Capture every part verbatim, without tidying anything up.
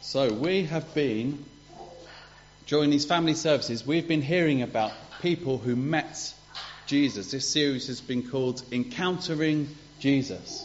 So we have been, during these family services, we've been hearing about people who met Jesus. This series has been called Encountering Jesus.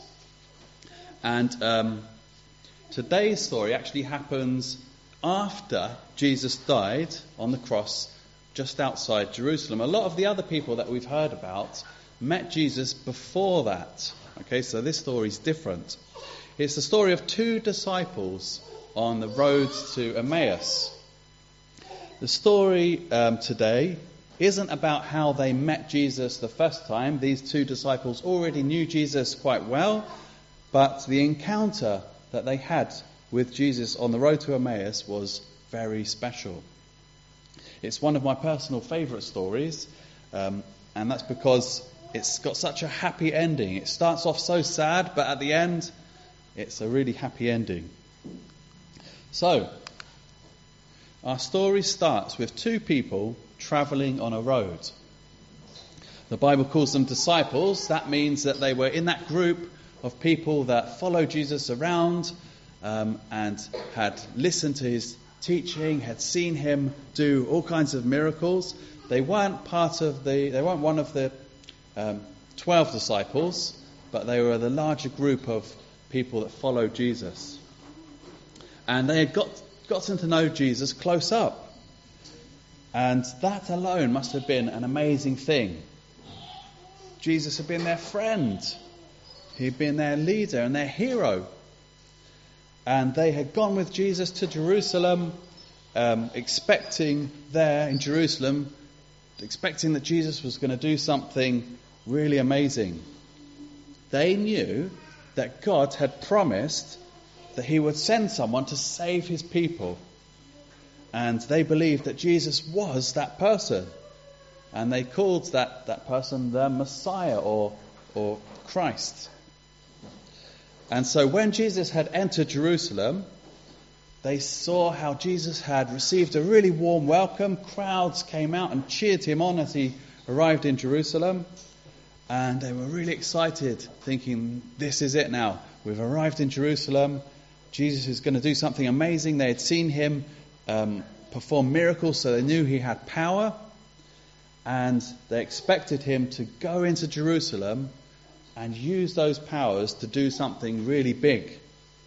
And um, today's story actually happens after Jesus died on the cross just outside Jerusalem. A lot of the other people that we've heard about met Jesus before that. Okay, so this story is different. It's the story of two disciples on the road to Emmaus. The story um, today isn't about how they met Jesus the first time. These two disciples already knew Jesus quite well, but the encounter that they had with Jesus on the road to Emmaus was very special. It's one of my personal favourite stories, um, and that's because it's got such a happy ending. It starts off so sad, but at the end, it's a really happy ending. So, our story starts with two people travelling on a road. The Bible calls them disciples. That means that they were in that group of people that followed Jesus around um, and had listened to his teaching, had seen him do all kinds of miracles. They weren't part of the, they weren't one of the um, twelve disciples, but they were the larger group of people that followed Jesus. And they had got gotten to know Jesus close up. And that alone must have been an amazing thing. Jesus had been their friend. He'd been their leader and their hero. And they had gone with Jesus to Jerusalem, um, expecting there in Jerusalem, expecting that Jesus was going to do something really amazing. They knew that God had promised that he would send someone to save his people. And they believed that Jesus was that person. And they called that, that person the Messiah or, or Christ. And so when Jesus had entered Jerusalem, they saw how Jesus had received a really warm welcome. Crowds came out and cheered him on as he arrived in Jerusalem. And they were really excited, thinking, this is it now. We've arrived in Jerusalem. Jesus is going to do something amazing. They had seen him um, perform miracles, so they knew he had power. And they expected him to go into Jerusalem and use those powers to do something really big.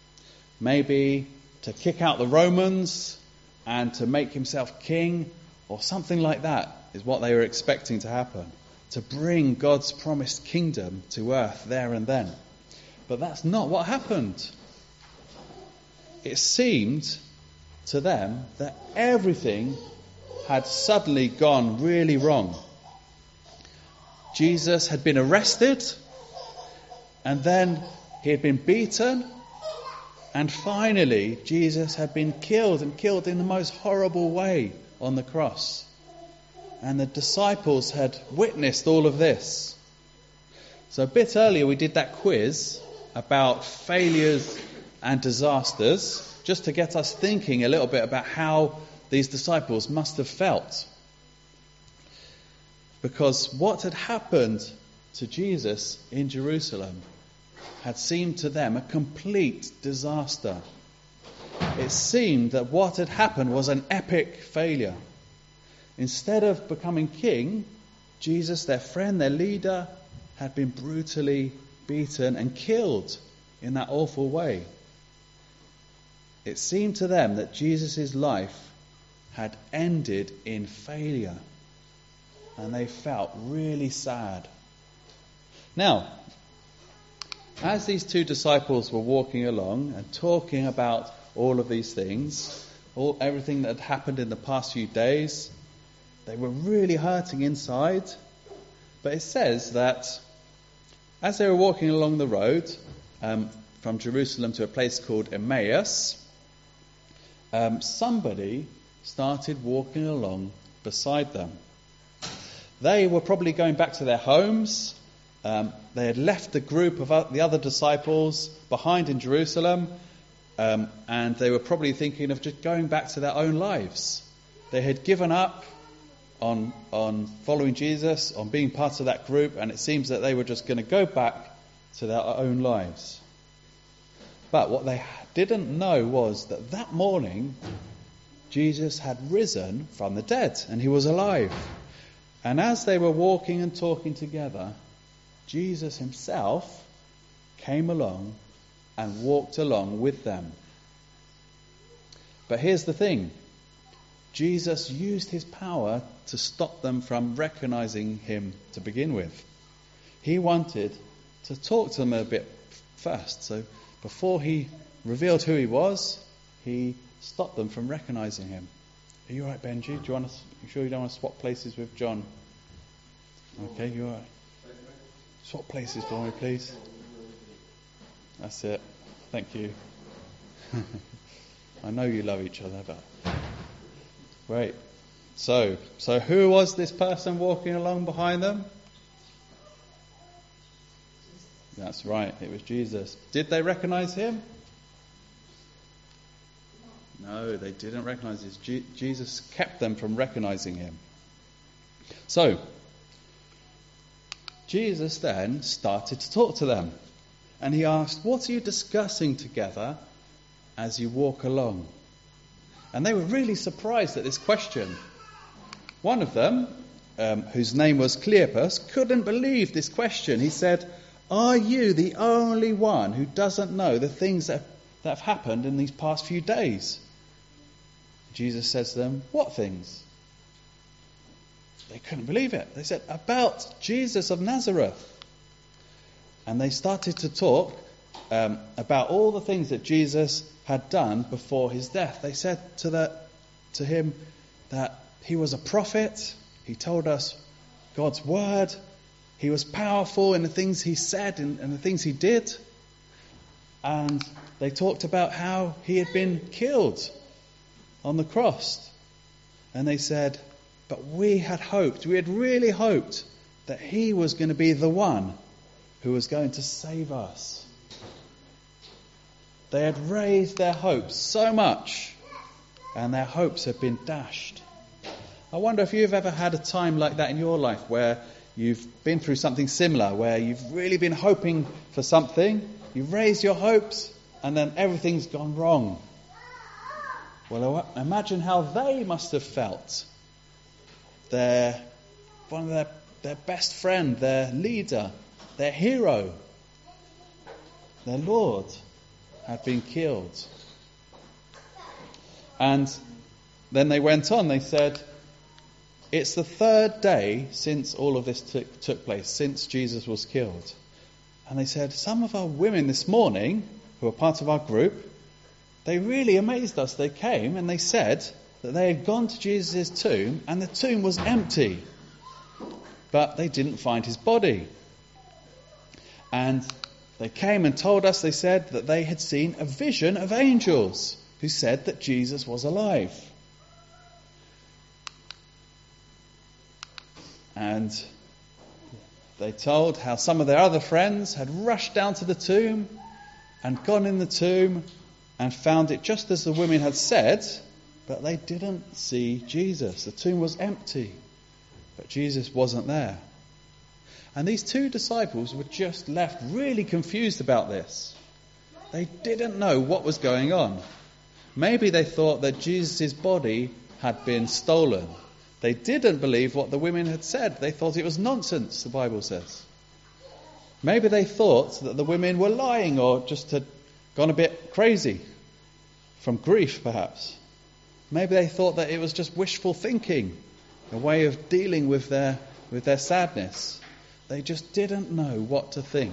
Maybe to kick out the Romans and to make himself king, or something like that is what they were expecting to happen. To bring God's promised kingdom to earth there and then. But that's not what happened. It seemed to them that everything had suddenly gone really wrong. Jesus had been arrested, and then he had been beaten, and finally Jesus had been killed, and killed in the most horrible way on the cross. And the disciples had witnessed all of this. So a bit earlier we did that quiz about failures and disasters, just to get us thinking a little bit about how these disciples must have felt. Because what had happened to Jesus in Jerusalem had seemed to them a complete disaster. It seemed that what had happened was an epic failure. Instead of becoming king, Jesus, their friend, their leader, had been brutally beaten and killed in that awful way. It seemed to them that Jesus' life had ended in failure, and they felt really sad. Now, as these two disciples were walking along and talking about all of these things, all everything that had happened in the past few days, they were really hurting inside. But it says that as they were walking along the road um, from Jerusalem to a place called Emmaus, um, somebody started walking along beside them. They were probably going back to their homes. Um, they had left the group of the other disciples behind in Jerusalem, um, and they were probably thinking of just going back to their own lives. They had given up on on following Jesus, on being part of that group, and it seems that they were just going to go back to their own lives. But what they didn't know was that that morning, Jesus had risen from the dead and he was alive. And as they were walking and talking together, Jesus himself came along and walked along with them. But here's the thing. Jesus used his power to stop them from recognizing him to begin with. He wanted to talk to them a bit first. So before he revealed who he was, he stopped them from recognizing him. Are you all right, Benji? Do you want to, you sure you don't want to swap places with John? Okay, you all right? Swap places for me, please. That's it. Thank you. I know you love each other, but... Great. So, so who was this person walking along behind them? That's right, it was Jesus. Did they recognize him? No, they didn't recognize him. Je- Jesus kept them from recognizing him. So, Jesus then started to talk to them. And he asked, what are you discussing together as you walk along? And they were really surprised at this question. One of them, um, whose name was Cleopas, couldn't believe this question. He said, are you the only one who doesn't know the things that, that have happened in these past few days? Jesus says to them, what things? They couldn't believe it. They said, about Jesus of Nazareth. And they started to talk um, about all the things that Jesus had done before his death. They said to, the, to him that he was a prophet. He told us God's word. He was powerful in the things he said and, and the things he did. And they talked about how he had been killed on the cross. And they said, but we had hoped, we had really hoped that he was going to be the one who was going to save us. They had raised their hopes so much, and their hopes had been dashed. I wonder if you've ever had a time like that in your life where you've been through something similar, where you've really been hoping for something, you've raised your hopes, and then everything's gone wrong. Well, imagine how they must have felt. Their, one of their, their best friend, their leader, their hero, their Lord, had been killed. And then they went on, they said, it's the third day since all of this took, took place, since Jesus was killed. And they said, some of our women this morning, who are part of our group, they really amazed us. They came and they said that they had gone to Jesus' tomb and the tomb was empty. But they didn't find his body. And they came and told us, they said, that they had seen a vision of angels who said that Jesus was alive. And they told how some of their other friends had rushed down to the tomb and gone in the tomb and found it just as the women had said, but they didn't see Jesus. The tomb was empty, but Jesus wasn't there. And these two disciples were just left really confused about this. They didn't know what was going on. Maybe they thought that Jesus' body had been stolen. They didn't believe what the women had said. They thought it was nonsense, the Bible says. Maybe they thought that the women were lying or just had gone a bit crazy from grief, perhaps. Maybe they thought that it was just wishful thinking, a way of dealing with their with their sadness. They just didn't know what to think.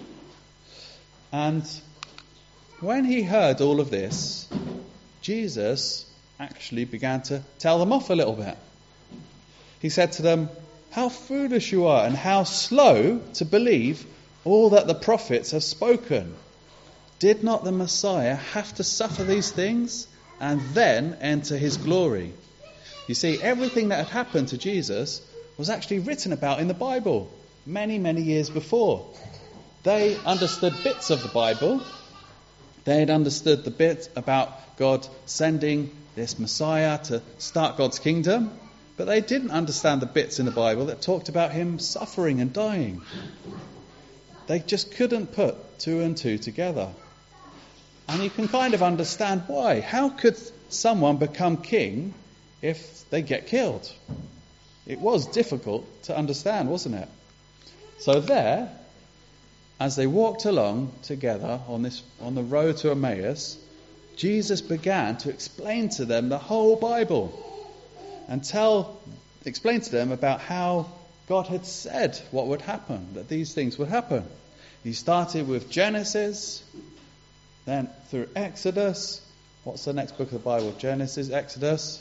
And when he heard all of this, Jesus actually began to tell them off a little bit. He said to them, how foolish you are and how slow to believe all that the prophets have spoken. Did not the Messiah have to suffer these things and then enter his glory? You see, everything that had happened to Jesus was actually written about in the Bible many, many years before. They understood bits of the Bible. They had understood the bit about God sending this Messiah to start God's kingdom, but they didn't understand the bits in the Bible that talked about him suffering and dying. They just couldn't put two and two together. And you can kind of understand why. How could someone become king if they get killed? It was difficult to understand, wasn't it? So there, as they walked along together on this on the road to Emmaus, Jesus began to explain to them the whole Bible and tell, explain to them about how God had said what would happen, that these things would happen. He started with Genesis, then through Exodus. What's the next book of the Bible? Genesis, Exodus,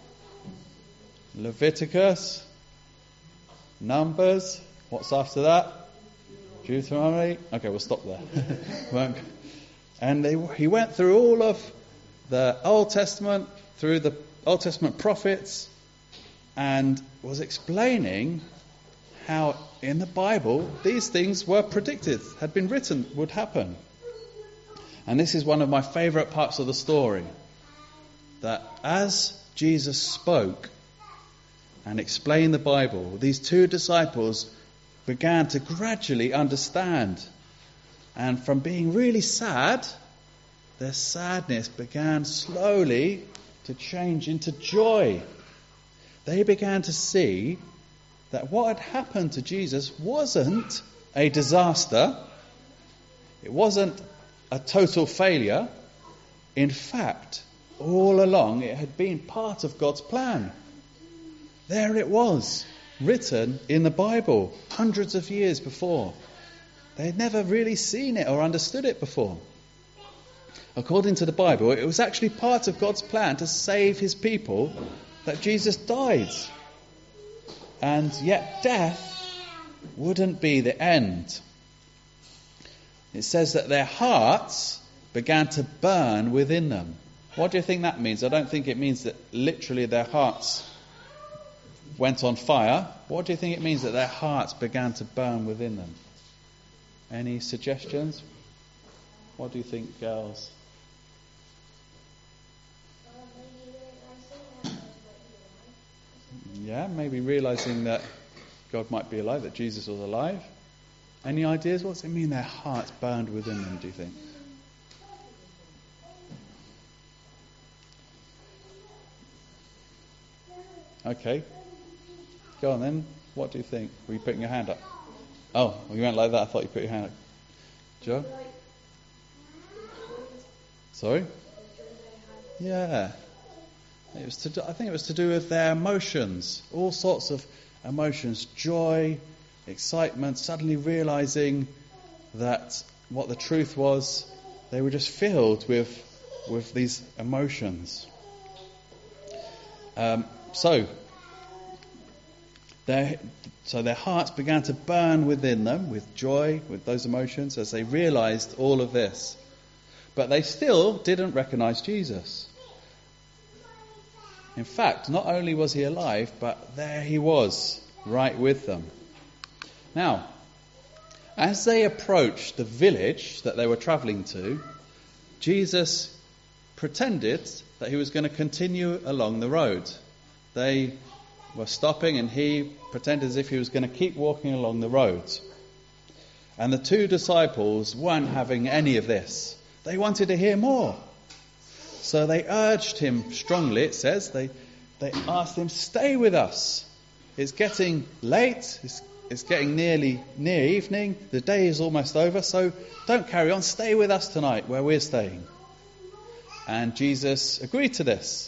Leviticus, Numbers. What's after that? Deuteronomy. Okay, we'll stop there. And they, he went through all of the Old Testament, through the Old Testament prophets, and was explaining how in the Bible these things were predicted, had been written, would happen. And this is one of my favourite parts of the story. That as Jesus spoke and explained the Bible, these two disciples began to gradually understand. And from being really sad, their sadness began slowly to change into joy. They began to see that what had happened to Jesus wasn't a disaster. It wasn't a total failure. In fact, all along it had been part of God's plan. There it was, written in the Bible hundreds of years before. They had never really seen it or understood it before. According to the Bible, it was actually part of God's plan to save his people that Jesus died. And yet death wouldn't be the end. It says that their hearts began to burn within them. What do you think that means? I don't think it means that literally their hearts went on fire. What do you think it means that their hearts began to burn within them? Any suggestions? What do you think, girls? Yeah, maybe realising that God might be alive, that Jesus was alive. Any ideas? What does it mean their hearts burned within them, do you think? Okay. Go on then. What do you think? Were you putting your hand up? Oh, well, you went like that. I thought you put your hand up. Joe? Sorry? Yeah. It was to do, I think it was to do with their emotions. All sorts of emotions. Joy, excitement, suddenly realising that what the truth was. They were just filled with with these emotions. Um, so, their, so their hearts began to burn within them with joy, with those emotions, as they realised all of this. But they still didn't recognise Jesus. In fact, not only was he alive, but there he was, right with them. Now, as they approached the village that they were travelling to, Jesus pretended that he was going to continue along the road. They were stopping and he pretended as if he was going to keep walking along the road. And the two disciples weren't having any of this. They wanted to hear more. So they urged him strongly, it says. They they asked him, stay with us. It's getting late. It's, it's getting nearly near evening. The day is almost over. So don't carry on. Stay with us tonight where we're staying. And Jesus agreed to this.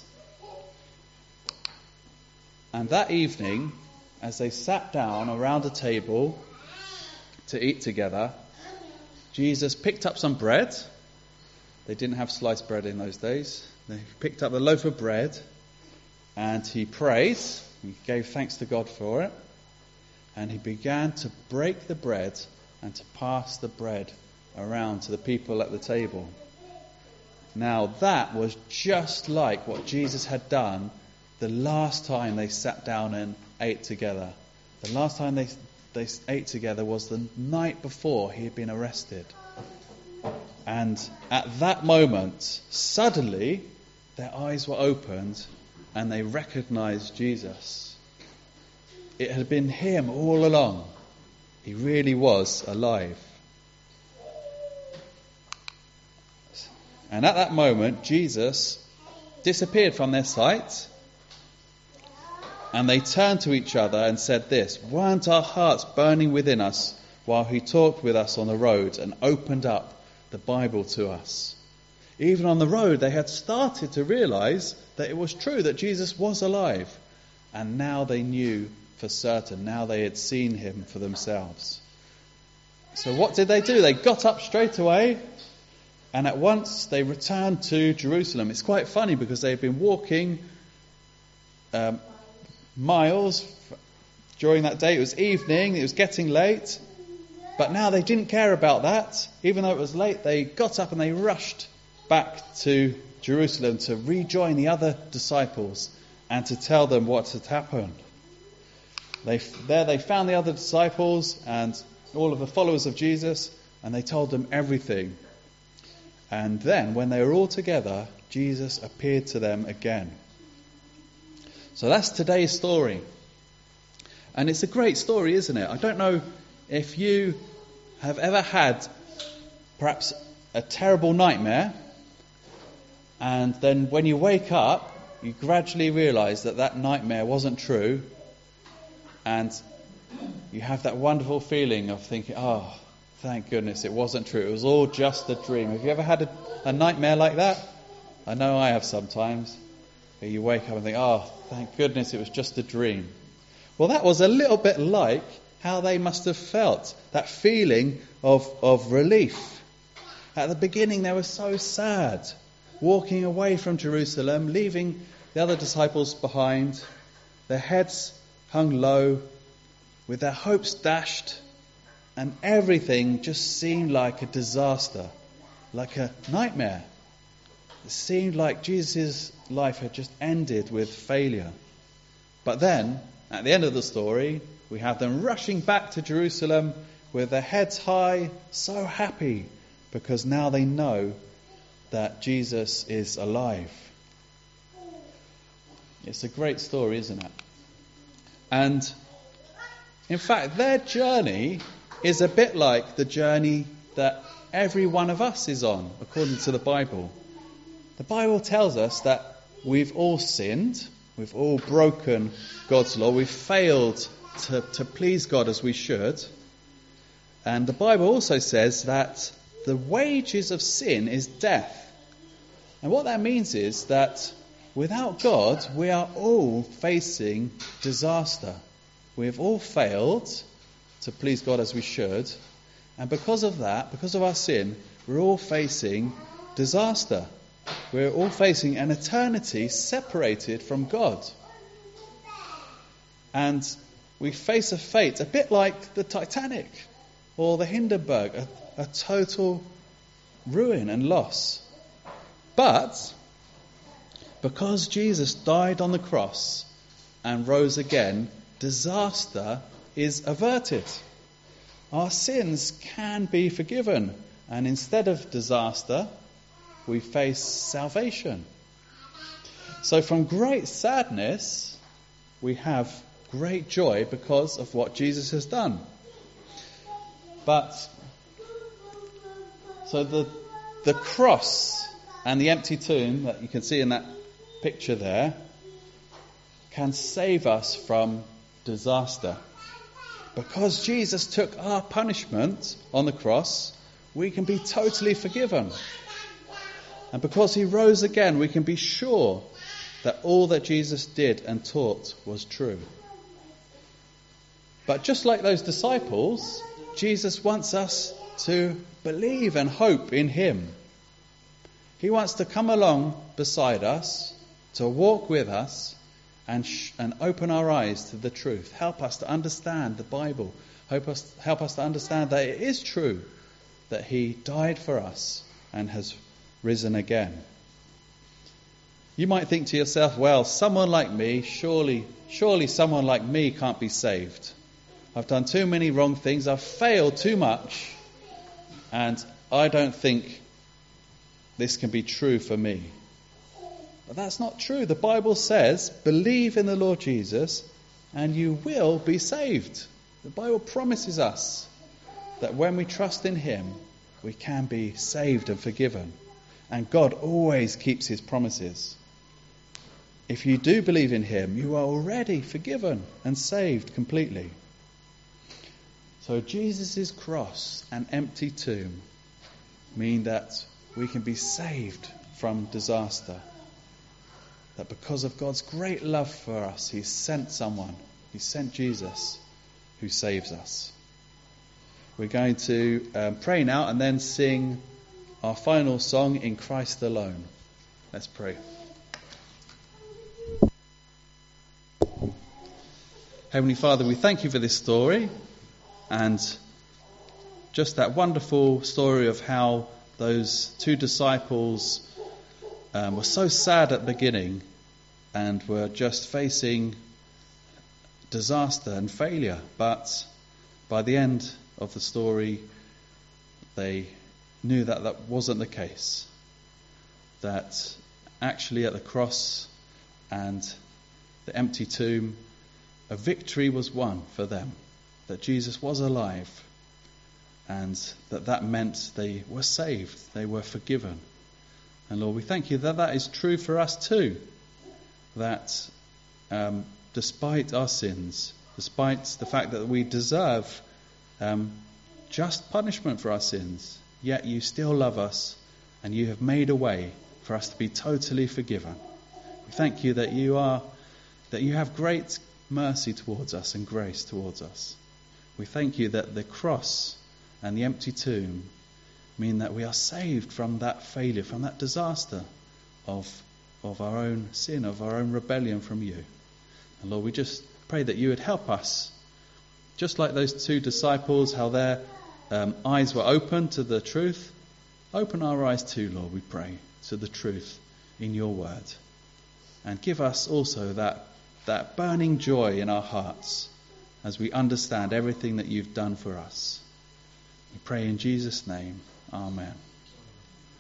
And that evening, as they sat down around a table to eat together, Jesus picked up some bread. They didn't have sliced bread in those days. They picked up a loaf of bread and he prayed. He gave thanks to God for it. And he began to break the bread and to pass the bread around to the people at the table. Now that was just like what Jesus had done the last time they sat down and ate together. The last time they, they ate together was the night before he had been arrested. And at that moment, suddenly, their eyes were opened and they recognized Jesus. It had been him all along. He really was alive. And at that moment, Jesus disappeared from their sight, and they turned to each other and said this, "Weren't our hearts burning within us while he talked with us on the road and opened up the Bible to us?" Even on the road, they had started to realize that it was true that Jesus was alive. And now they knew for certain. Now they had seen him for themselves. So what did they do? They got up straight away, and at once they returned to Jerusalem. It's quite funny because they had been walking um, miles during that day. It was evening, it was getting late, but now they didn't care about that. Even though it was late, they got up and they rushed back to Jerusalem to rejoin the other disciples and to tell them what had happened. They, there they found the other disciples and all of the followers of Jesus, and they told them everything. And then, when they were all together, Jesus appeared to them again. So that's today's story. And it's a great story, isn't it? I don't know if you have ever had perhaps a terrible nightmare, and then when you wake up, you gradually realise that that nightmare wasn't true, and you have that wonderful feeling of thinking, oh, thank goodness it wasn't true. It was all just a dream. Have you ever had a, a nightmare like that? I know I have sometimes. You wake up and think, oh, thank goodness it was just a dream. Well, that was a little bit like how they must have felt, that feeling of, of relief. At the beginning, they were so sad, walking away from Jerusalem, leaving the other disciples behind, their heads hung low, with their hopes dashed, and everything just seemed like a disaster, like a nightmare. It seemed like Jesus' life had just ended with failure. But then, at the end of the story, we have them rushing back to Jerusalem with their heads high, so happy, because now they know that Jesus is alive. It's a great story, isn't it? And in fact, their journey is a bit like the journey that every one of us is on, according to the Bible. The Bible tells us that we've all sinned, we've all broken God's law, we've failed to, to please God as we should. And the Bible also says that the wages of sin is death. And what that means is that without God, we are all facing disaster. We have all failed to please God as we should. And because of that, because of our sin, we're all facing disaster. We're all facing an eternity separated from God. And we face a fate a bit like the Titanic or the Hindenburg, a, a total ruin and loss. But because Jesus died on the cross and rose again, disaster is averted. Our sins can be forgiven, and instead of disaster, we face salvation. So from great sadness, we have great joy because of what Jesus has done. But, so the the cross and the empty tomb that you can see in that picture there can save us from disaster. Because Jesus took our punishment on the cross, we can be totally forgiven. And because he rose again, we can be sure that all that Jesus did and taught was true. But just like those disciples, Jesus wants us to believe and hope in him. He wants to come along beside us, to walk with us, and sh- and open our eyes to the truth. Help us to understand the Bible. Help us, help us to understand that it is true that he died for us and has risen again. You might think to yourself, well, someone like me, surely, surely someone like me can't be saved. I've done too many wrong things, I've failed too much, and I don't think this can be true for me. But that's not true. The Bible says, believe in the Lord Jesus and you will be saved. The Bible promises us that when we trust in him, we can be saved and forgiven. And God always keeps his promises. If you do believe in him, you are already forgiven and saved completely. So Jesus' cross and empty tomb mean that we can be saved from disaster. That because of God's great love for us, he sent someone, he sent Jesus, who saves us. We're going to um, pray now and then sing our final song, In Christ Alone. Let's pray. Heavenly Father, we thank you for this story and just that wonderful story of how those two disciples um, were so sad at the beginning and were just facing disaster and failure. But by the end of the story, they knew that that wasn't the case. That actually at the cross and the empty tomb, a victory was won for them. That Jesus was alive. And that that meant they were saved. They were forgiven. And Lord, we thank you that that is true for us too. That um, despite our sins, despite the fact that we deserve um, just punishment for our sins, yet you still love us and you have made a way for us to be totally forgiven. We thank you that you are, that you have great mercy towards us and grace towards us. We thank you that the cross and the empty tomb mean that we are saved from that failure, from that disaster of, of our own sin, of our own rebellion from you. And Lord, we just pray that you would help us, just like those two disciples, how their um, eyes were open to the truth. Open our eyes too, Lord, we pray, to the truth in your word. And give us also that, that burning joy in our hearts as we understand everything that you've done for us. We pray in Jesus' name. Amen.